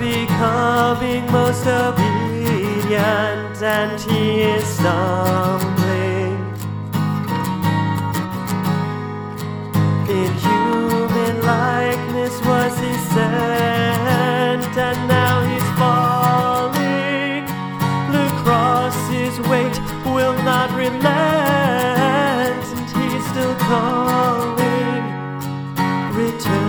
becoming most obedient, and he is stumbling. In human likeness was he sent, and now he's falling. The cross's weight will not relent, and he's still calling. Return.